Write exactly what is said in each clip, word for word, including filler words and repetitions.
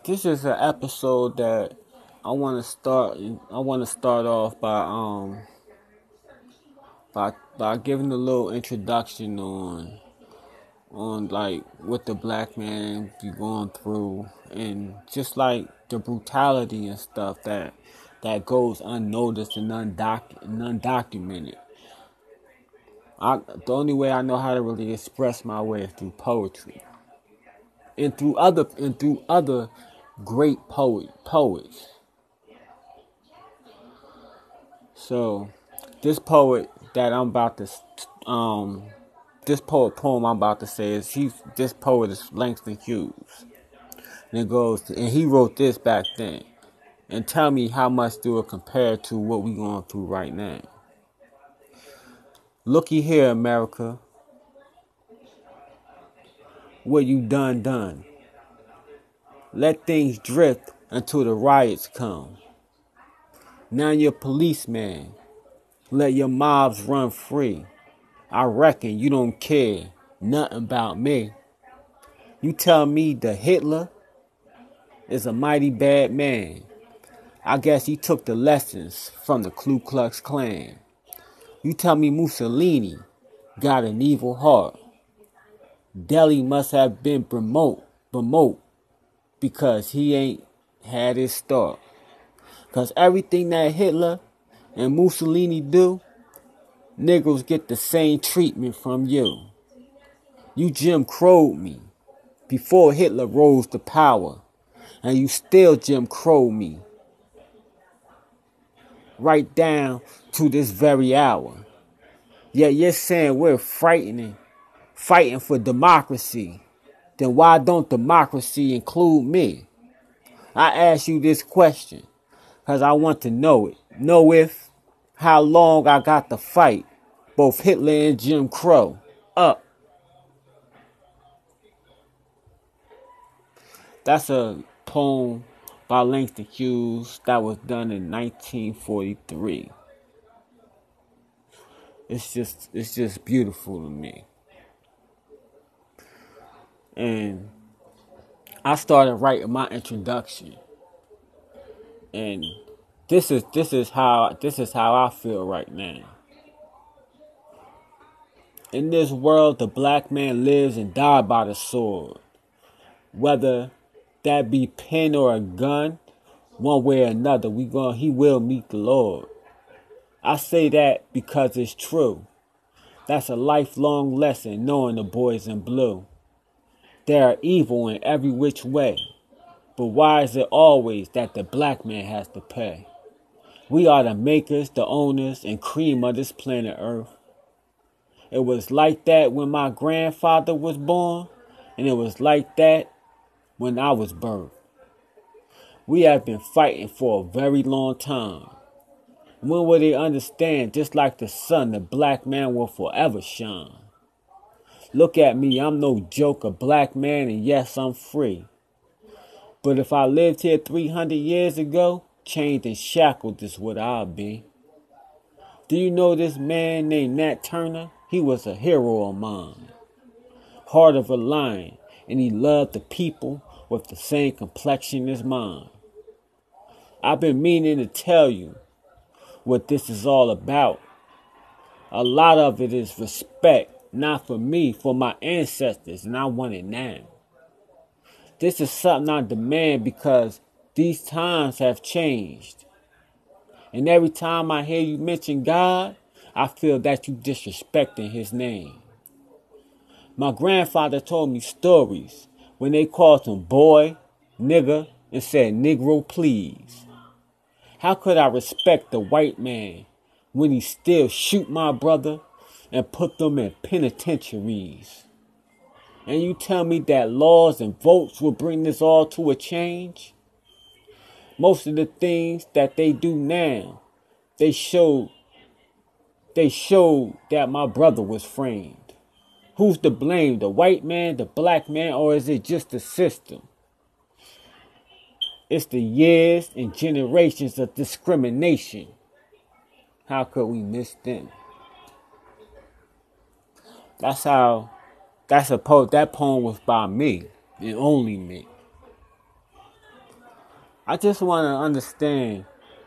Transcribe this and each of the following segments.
This is an episode that I want to start. I want to start off by um by by giving a little introduction on on like what the black man be going through, and just like the brutality and stuff that that goes unnoticed and undoc and undocumented. I the only way I know how to really express my way is through poetry and through other and through other great poet poets. So, this poet that I'm about to, um, this poet poem I'm about to say is he. This poet is Langston Hughes, and it goes, to, and he wrote this back then. And tell me how much do it compare to what we going through right now? Looky here, America, what you done done. Let things drift until the riots come. Now you're policeman. Let your mobs run free. I reckon you don't care nothing about me. You tell me the Hitler is a mighty bad man. I guess he took the lessons from the Ku Klux Klan. You tell me Mussolini got an evil heart. Delhi must have been remote, remote because he ain't had his start. Because everything that Hitler and Mussolini do, Negroes get the same treatment from you. You Jim Crowed me before Hitler rose to power, and you still Jim Crow me right down to this very hour. Yet you're saying we're frightening, fighting for democracy. Then why don't democracy include me? I ask you this question because I want to know it. Know if, how long I got to fight both Hitler and Jim Crow up. That's a poem by Langston Hughes that was done in nineteen forty-three. It's just it's just beautiful to me. And I started writing my introduction. And this is this is how this is how I feel right now. In this world, the black man lives and dies by the sword. Whether that be pen or a gun, one way or another, we going he will meet the Lord. I say that because it's true. That's a lifelong lesson, knowing the boys in blue. They are evil in every which way. But why is it always that the black man has to pay? We are the makers, the owners, and cream of this planet Earth. It was like that when my grandfather was born, and it was like that when I was birthed. We have been fighting for a very long time. When will they understand, just like the sun, the black man will forever shine? Look at me, I'm no joke, a black man, and yes, I'm free. But if I lived here three hundred years ago, chained and shackled is what I'll be. Do you know this man named Nat Turner? He was a hero of mine. Heart of a lion, and he loved the people with the same complexion as mine. I've been meaning to tell you what this is all about. A lot of it is respect, not for me, for my ancestors, and I want it now. This is something I demand because these times have changed. And every time I hear you mention God, I feel that you disrespecting his name. My grandfather told me stories when they called him boy, nigger, and said Negro please. How could I respect the white man when he still shoot my brother and put them in penitentiaries? And you tell me that laws and votes will bring this all to a change? Most of the things that they do now, they show, they showed that my brother was framed. Who's to blame, the white man, the black man, or is it just the system? It's the years and generations of discrimination. How could we miss them? That's how, that's a poem, that poem was by me and only me. I just want to understand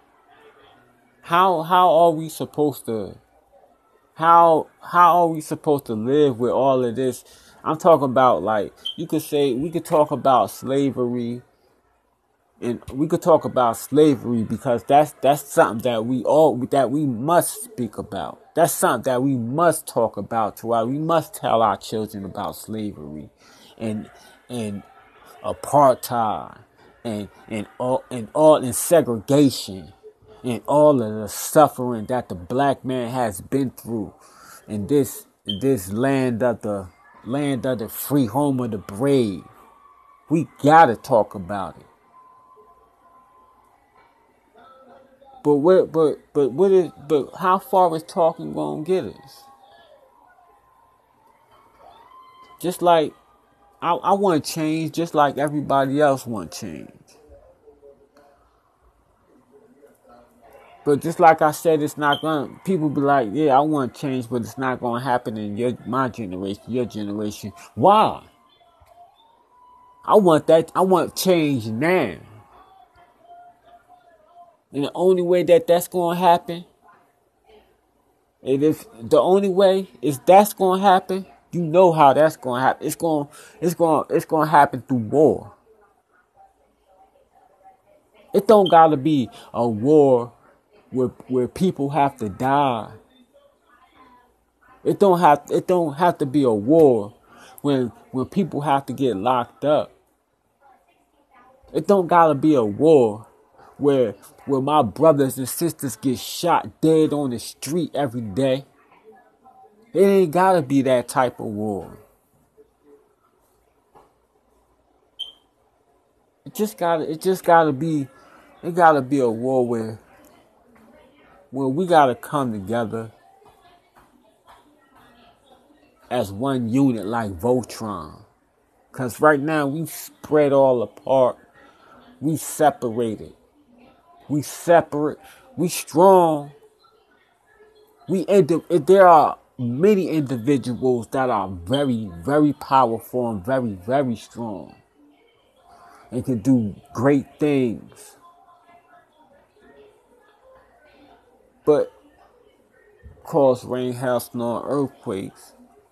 how how are we supposed to how how are we supposed to live with all of this? I'm talking about, like, you could say we could talk about slavery, and we could talk about slavery because that's that's something that we all that we must speak about. That's something that we must talk about to our. We must tell our children about slavery, and and apartheid, and and all and all and segregation, and all of the suffering that the black man has been through in this in this land of the land of the free, home of the brave. We gotta talk about it. But what but but what is but how far is talking gonna get us? Just like I, I want change, just like everybody else want change. But just like I said, it's not gonna. People be like, "Yeah, I want change, but it's not gonna happen in your my generation, your generation." Why? I want that. I want change now, and the only way that that's gonna happen, and if the only way is that's gonna happen, you know how that's gonna happen. It's gonna, it's gonna, it's gonna happen through war. It don't gotta be a war where where people have to die. It don't have it don't have to be a war when when people have to get locked up. It don't gotta be a war where where my brothers and sisters get shot dead on the street every day. It ain't gotta be that type of war. It just gotta it just gotta be it gotta be a war where where we gotta come together as one unit like Voltron. Cause right now we spread all apart. We separated. We separate. We strong. We indi- there are many individuals that are very, very powerful and very, very strong and can do great things. But cause rain, hail, snow, and earthquakes.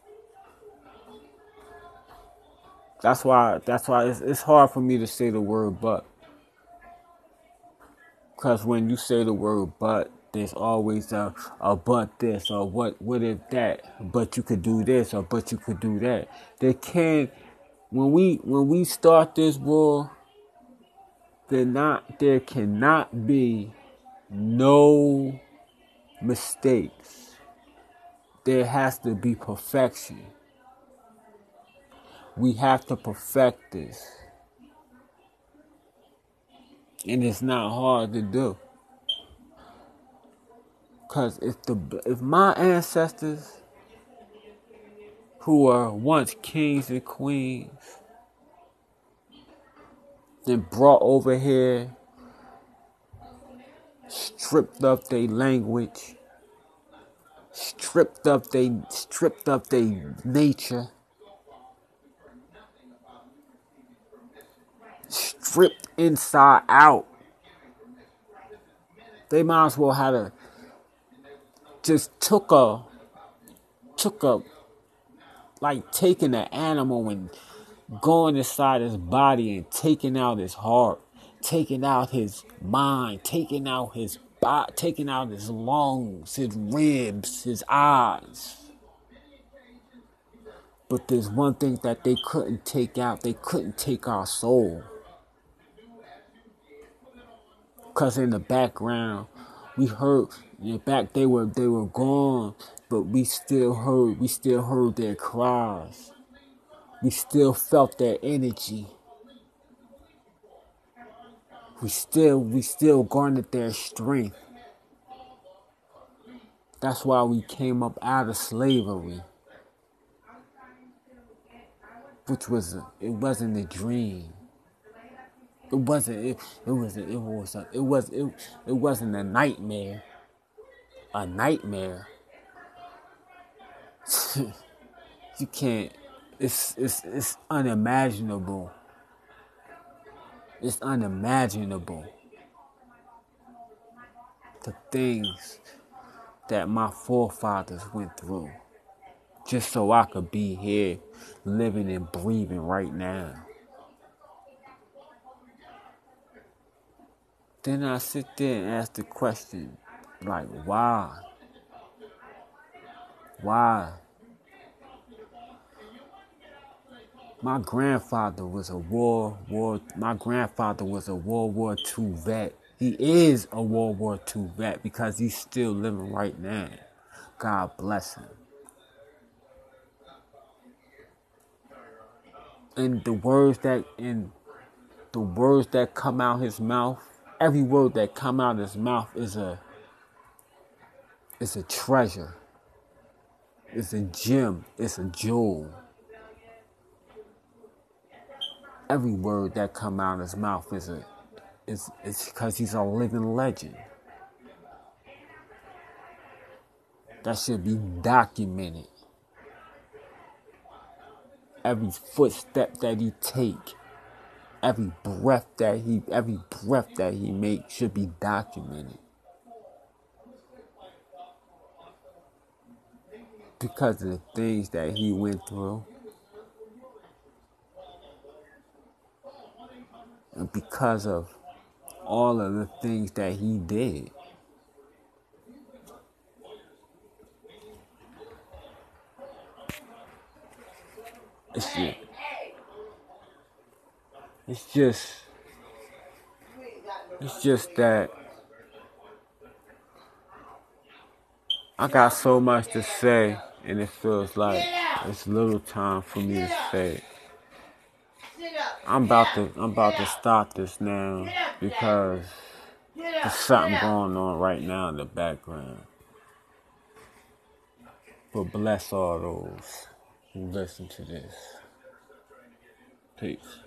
That's why. That's why it's, it's hard for me to say the word "but." Because when you say the word "but," there's always a, a "but this" or "what what if that," "but you could do this" or "but you could do that." They can't. When we when we start this war, there not there cannot be no mistakes. There has to be perfection. We have to perfect this, and it's not hard to do. Cause if the if my ancestors, who were once kings and queens, then brought over here, stripped up their language, stripped up they stripped up their nature, stripped inside out. They might as well have a just took a took a like taking an animal and going inside his body and taking out his heart, taking out his mind, taking out his body, taking out his lungs, his ribs, his eyes. But there's one thing that they couldn't take out. They couldn't take our soul. Cause in the background, we heard in the back they were they were gone, but we still heard we still heard their cries. We still felt their energy. We still we still garnered their strength. That's why we came up out of slavery. Which was a, it wasn't a dream. It wasn't it, it was it was a, it was it, it wasn't a nightmare. A nightmare. You can't it's it's it's unimaginable. It's unimaginable. The things that my forefathers went through just so I could be here living and breathing right now. Then I sit there and ask the question, like, why? Why? My grandfather was a war, war, my grandfather was a World War Two vet. He is a World War Two vet because he's still living right now. God bless him. And the words that, and the words that come out his mouth, every word that come out his mouth is a, is a treasure. It's a gem. It's a jewel. Every word that come out of his mouth is a, is it's because he's a living legend. That should be documented. Every footstep that he take, every breath that he, every breath that he makes should be documented. Because of the things that he went through. And because of all of the things that he did. It's just, it's just, it's just that I got so much to say, and it feels like it's little time for me to say it. I'm about to, I'm about to stop this now because there's something going on right now in the background. But bless all those who listen to this. Peace.